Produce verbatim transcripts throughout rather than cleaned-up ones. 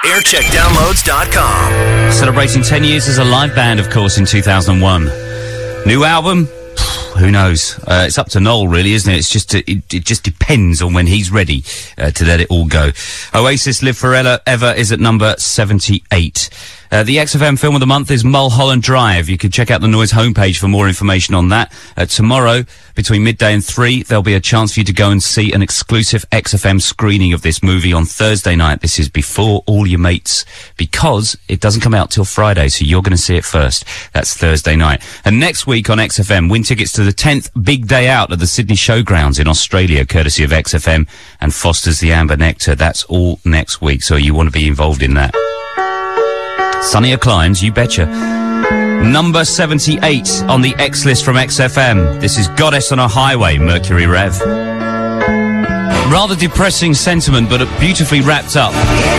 aircheck downloads dot com. Celebrating ten years as a live band, of course, in two thousand one. New album? Who knows? Uh, it's up to Noel, really, isn't it? It's just it, it just depends on when he's ready uh, to let it all go. Oasis Live Forever Ever is at number seventy-eight. Uh, the X F M Film of the Month is Mulholland Drive. You can check out the Noise homepage for more information on that. Uh, tomorrow, between midday and three, there'll be a chance for you to go and see an exclusive X F M screening of this movie on Thursday night. This is before all your mates, because it doesn't come out till Friday, so you're going to see it first. That's Thursday night. And next week on X F M, win tickets to the tenth big day out at the Sydney Showgrounds in Australia, courtesy of X F M and Foster's The Amber Nectar. That's all next week, so you want to be involved in that. Sunnier climes, you betcha. Number seventy-eight on the X list from X F M. This is Goddess on a Highway, Mercury Rev. Rather depressing sentiment, but beautifully wrapped up.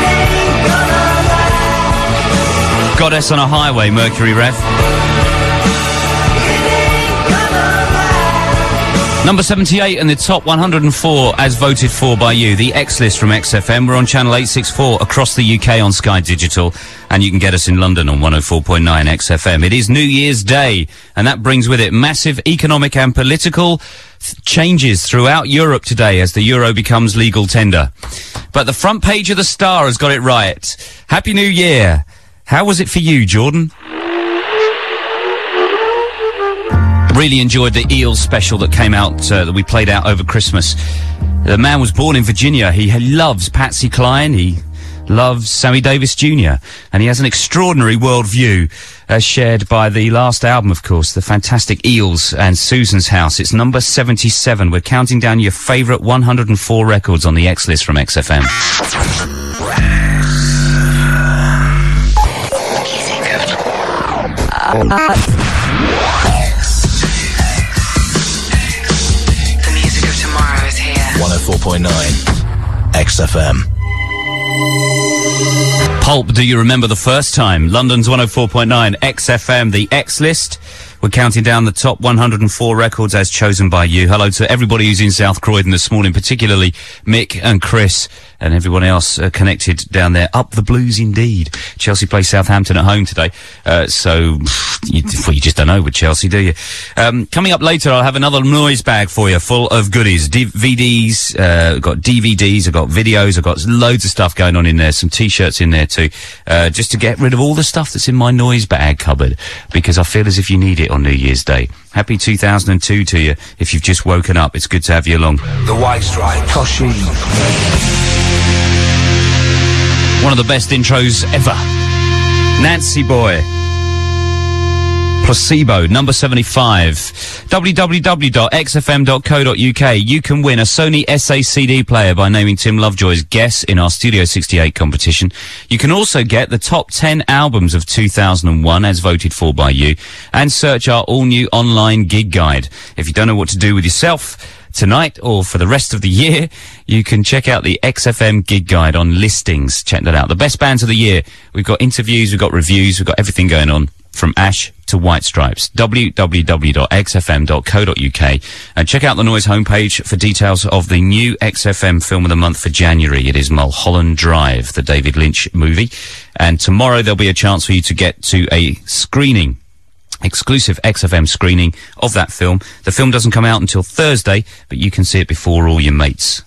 Goddess on a Highway, Mercury Rev. Number seventy-eight in the top one hundred and four as voted for by you. The X list from X F M. We're on channel eight sixty-four across the U K on Sky Digital, and you can get us in London on one oh four point nine X F M. It is New Year's Day, and that brings with it massive economic and political th- changes throughout Europe today as the euro becomes legal tender. But the front page of the Star has got it right. Happy New Year. How was it for you, Jordan? Really enjoyed the Eels special that came out, uh, that we played out over Christmas. The man was born in Virginia. He loves Patsy Cline. He loves Sammy Davis Junior And he has an extraordinary worldview, as shared by the last album, of course, the fantastic Eels and Susan's House. It's number seventy-seven. We're counting down your favourite one hundred and four records on the X list from X F M. Uh, one oh four point nine X F M. Pulp, do you remember the first time? London's one oh four point nine X F M, the X list. We're counting down the top one hundred and four records as chosen by you. Hello to everybody who's in South Croydon this morning, particularly Mick and Chris and everyone else uh, connected down there. Up the Blues indeed. Chelsea plays Southampton at home today. Uh, so, you, well, you just don't know with Chelsea, do you? Um, coming up later, I'll have another noise bag for you full of goodies. D V Ds, uh, got D V Ds, I've got videos, I've got loads of stuff going on in there, some T-shirts in there too, uh, just to get rid of all the stuff that's in my noise bag cupboard, because I feel as if you need it on New Year's Day. Happy two thousand two to you. If you've just woken up, it's good to have you along. The White Stripe. Toshi. One of the best intros ever. Nancy Boy. Placebo, number seventy-five. w w w dot x f m dot co dot u k. You can win a Sony S A C D player by naming Tim Lovejoy's guess in our Studio sixty-eight competition. You can also get the top ten albums of two thousand one as voted for by you, and search our all-new online gig guide. If you don't know what to do with yourself tonight or for the rest of the year, you can check out the X F M gig guide on listings. Check that out. The best bands of the year. We've got interviews, we've got reviews, we've got everything going on, from Ash to White Stripes. w w w dot x f m dot co dot u k. And check out the Noise homepage for details of the new X F M Film of the Month for January. It is Mulholland Drive, the David Lynch movie. And tomorrow there'll be a chance for you to get to a screening, exclusive X F M screening of that film. The film doesn't come out until Thursday, but you can see it before all your mates.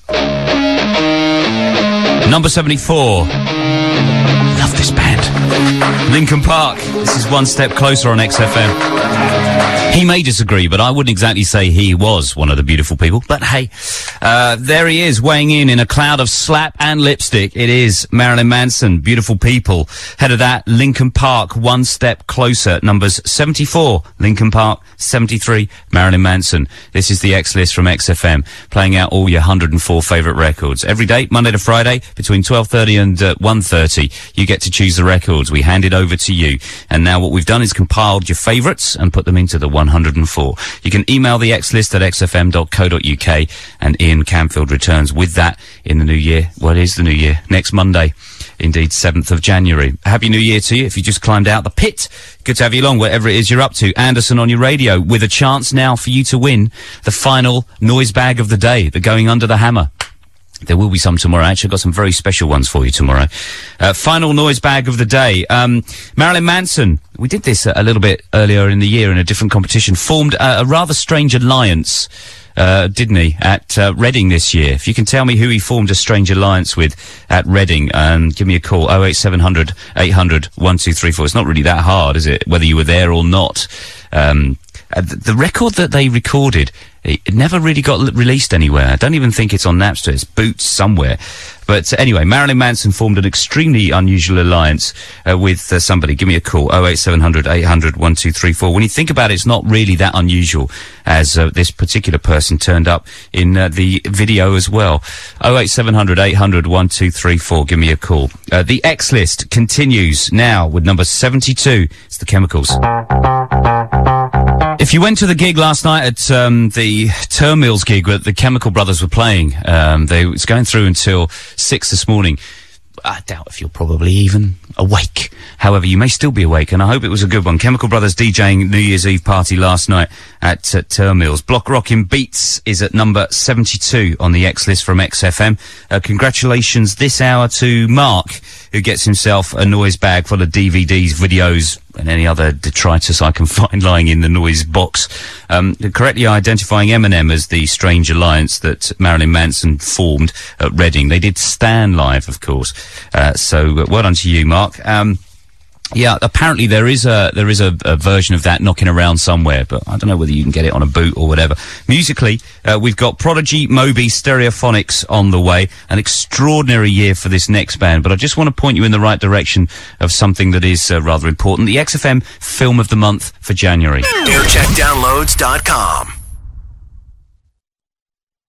Number seventy-four. Love this band. Linkin Park. This is One Step Closer on X F M. He may disagree, but I wouldn't exactly say he was one of the beautiful people. But hey, uh, there he is, weighing in in a cloud of slap and lipstick. It is Marilyn Manson, Beautiful People. Head of that, Linkin Park, One Step Closer. Numbers seventy-four, Linkin Park, seventy-three, Marilyn Manson. This is the X list from X F M, playing out all your one hundred and four favourite records. Every day, Monday to Friday, between twelve thirty and uh, one thirty, you get to choose the records. We hand it over to you. And now what we've done is compiled your favourites and put them into the one hundred and four. You can email the X list at x f m dot co dot u k, and Ian Camfield returns with that in the new year. Well, it is the new year. Next Monday. Indeed, seventh of January. Happy New Year to you if you just climbed out the pit. Good to have you along, wherever it is you're up to. Anderson on your radio, with a chance now for you to win the final noise bag of the day, the Going Under the Hammer. There will be some tomorrow. Actually, I've got some very special ones for you tomorrow. Uh, final noise bag of the day. Um, Marilyn Manson, we did this a, a little bit earlier in the year in a different competition, formed a, a rather strange alliance, uh, didn't he, at uh, Reading this year. If you can tell me who he formed a strange alliance with at Reading, um, give me a call, oh eight seven hundred, eight hundred, one two three four. It's not really that hard, is it, whether you were there or not. Um, uh, the, the record that they recorded, it never really got l- released anywhere. I don't even think it's on Napster. It's Boots somewhere. But uh, anyway, Marilyn Manson formed an extremely unusual alliance uh, with uh, somebody. Give me a call, oh eight seven hundred, eight hundred, one two three four. When you think about it, it's not really that unusual, as uh, this particular person turned up in uh, the video as well. oh eight seven hundred, eight hundred, one two three four. Give me a call. Uh, the X list continues now with number seventy-two. It's the Chemicals. If you went to the gig last night at um, the Turnmills gig that the Chemical Brothers were playing, um, they was going through until six this morning. I doubt if you're probably even awake. However, you may still be awake, and I hope it was a good one. Chemical Brothers DJing New Year's Eve party last night at uh, Turnmills. Block Rockin' Beats is at number seventy-two on the X list from X F M. Uh, congratulations this hour to Mark, who gets himself a noise bag full of D V Ds, videos, and any other detritus I can find lying in the noise box. Um, correctly identifying Eminem as the strange alliance that Marilyn Manson formed at Reading. They did Stand live, of course. Uh, so uh, well done to you, Mark. Um, yeah, apparently there is a there is a, a version of that knocking around somewhere, but I don't know whether you can get it on a boot or whatever. Musically, uh, we've got Prodigy, Moby, Stereophonics on the way. An extraordinary year for this next band, but I just want to point you in the right direction of something that is uh, rather important. The X F M Film of the Month for January. aircheck downloads dot com